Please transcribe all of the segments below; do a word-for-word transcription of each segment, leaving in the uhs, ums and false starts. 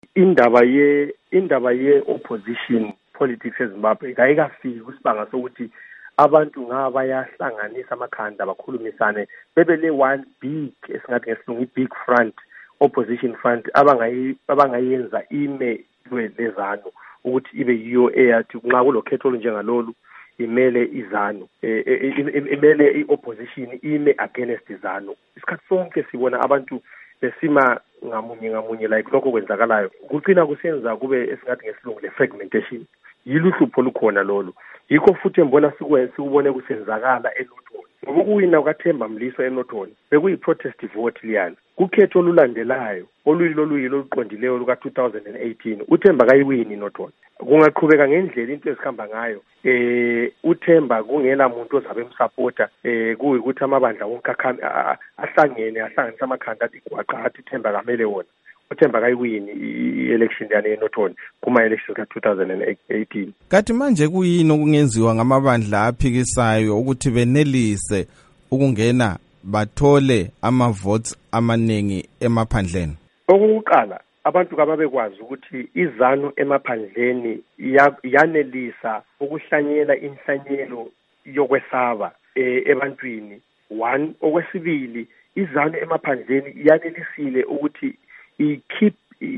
indaba ye indaba ye opposition politics eZimbabwe kayikafiki kusibanga sokuthi abantu ngaba bayahlanganisa amakhanda bakhulumisane bebe le one big esingathi ngesilungu big front opposition front abangayi abangayenza ime lezano ukuthi ibe yiyo eyathi nxa kulokhetho njengalolu imele izano imele iopposition ime against izano. Isikhathi sonke sibona abantu besima ngamunye ngamunye like lokho kwenzakalayo kucina kusenza kube esingathi ngesilungu le fragmentation. Yiluhlupho lukhona lolu. Yikho futhi embona sikwe sikubone kusenzakala eNothoni. Ngokuwina kwaThemba Mliso eNothoni bekuyi protest vote liyana. Kukhetho olulandelayo oluyilo luyilo oluqondileyo luka two thousand eighteen uThemba kayiwini eNothoni. Kungaqhubeka ngendlela into ezikhamba ngayo eh uThemba kungela muntu ozabe emsupporta eh kuyikuthi amabandla wonke ahlangene ahlanganisa amakhanda athi gwaqa athi Themba kamele wona. uThemba kayiwini i-election yana eNothoni kuma elections ka two thousand eighteen. Kathi manje kuyini okungenziwa ngamabandla aphikisayo ukuthi benelise ukungena bathole ama votes amaningi emaphandleni? Okuqala abantu kababekwazi ukuthi izanu emaphandleni yanelisa ukuhlanyela inhlanyelo yokwesaba ebantwini. One, okwesibili izanu emaphandleni yanelisile ukuthi ikhip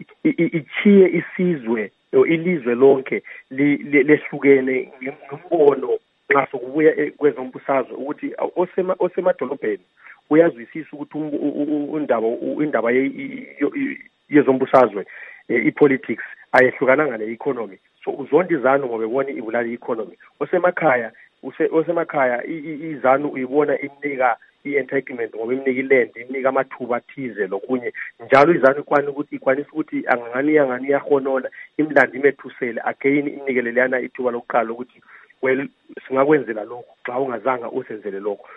ichiye isizwe ilizwe lonke lehlukene ngombono nxa sokubuya kwezombusazwe ukuthi osema osemadolobheni uyazwisisa ukuthi undaba indaba yezombusazwe ipolitics ayehlukana ngale economy. So uzonda izanu ngoba ebona ibulala economy. Osemakhaya osemakhaya izanu uyibona imnika i-entitlement ngoba imnika iland imnika amathuba athize lokunye njalo izanu ikwani ukuthi ikwanisa ukuthi angani angani yahonona imlandi imethusele again imnikelelana ithuba lokuqala ukuthi well singakwenzela lokho xa ungazanga usenzele lokho.